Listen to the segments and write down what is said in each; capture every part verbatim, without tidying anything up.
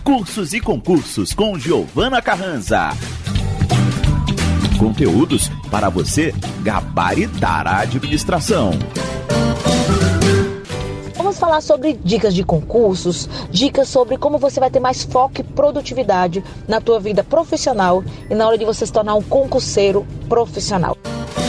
Cursos e concursos com Giovana Carranza. Conteúdos para você gabaritar a administração. Vamos falar sobre dicas de concursos, dicas sobre como você vai ter mais foco e produtividade na tua vida profissional e na hora de você se tornar um concurseiro profissional.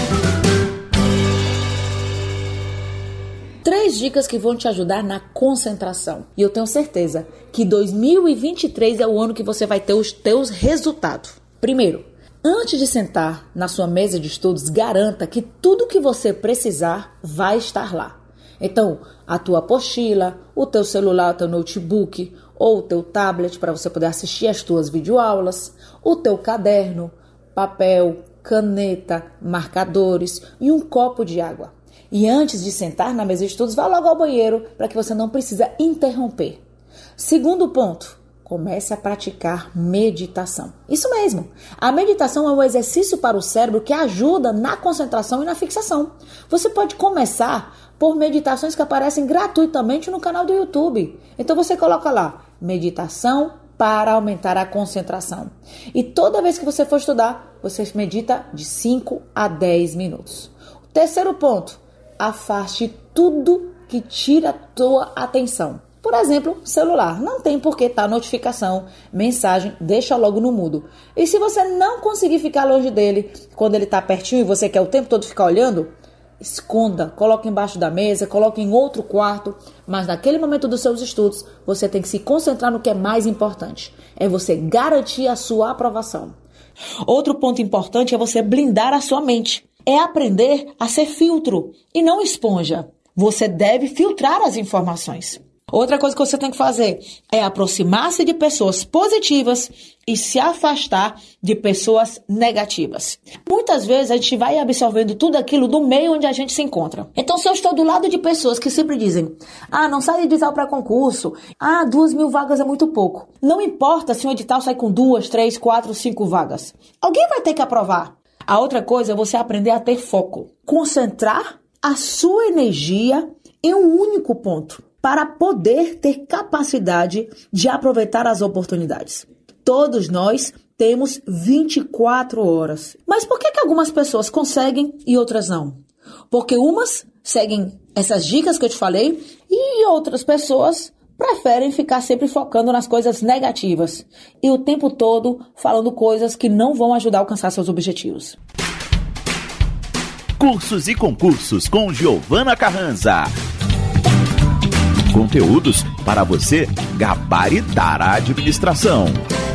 Três dicas que vão te ajudar na concentração. E eu tenho certeza que dois mil e vinte e três é o ano que você vai ter os teus resultados. Primeiro, antes de sentar na sua mesa de estudos, garanta que tudo que você precisar vai estar lá. Então, a tua apostila, o teu celular, o teu notebook ou o teu tablet para você poder assistir as tuas videoaulas, o teu caderno, papel, caneta, marcadores e um copo de água. E antes de sentar na mesa de estudos, vá logo ao banheiro para que você não precise interromper. Segundo ponto, comece a praticar meditação. Isso mesmo, a meditação é um exercício para o cérebro que ajuda na concentração e na fixação. Você pode começar por meditações que aparecem gratuitamente no canal do YouTube. Então você coloca lá, meditação para aumentar a concentração. E toda vez que você for estudar, você medita de cinco a dez minutos. O terceiro ponto, afaste tudo que tira a tua atenção. Por exemplo, celular. Não tem por que estar notificação, mensagem, deixa logo no mudo. E se você não conseguir ficar longe dele, quando ele está pertinho e você quer o tempo todo ficar olhando, esconda, coloque embaixo da mesa, coloque em outro quarto. Mas naquele momento dos seus estudos, você tem que se concentrar no que é mais importante. É você garantir a sua aprovação. Outro ponto importante é você blindar a sua mente. É aprender a ser filtro e não esponja. Você deve filtrar as informações. Outra coisa que você tem que fazer é aproximar-se de pessoas positivas e se afastar de pessoas negativas. Muitas vezes a gente vai absorvendo tudo aquilo do meio onde a gente se encontra. Então, se eu estou do lado de pessoas que sempre dizem, ah, não sai edital para concurso, ah, duas mil vagas é muito pouco. Não importa se um edital sai com duas, três, quatro, cinco vagas. Alguém vai ter que aprovar. A outra coisa é você aprender a ter foco. Concentrar a sua energia em um único ponto para poder ter capacidade de aproveitar as oportunidades. Todos nós temos vinte e quatro horas. Mas por que que algumas pessoas conseguem e outras não? Porque umas seguem essas dicas que eu te falei e outras pessoas preferem ficar sempre focando nas coisas negativas e o tempo todo falando coisas que não vão ajudar a alcançar seus objetivos. Cursos e concursos com Giovana Carranza. Conteúdos para você gabaritar a administração.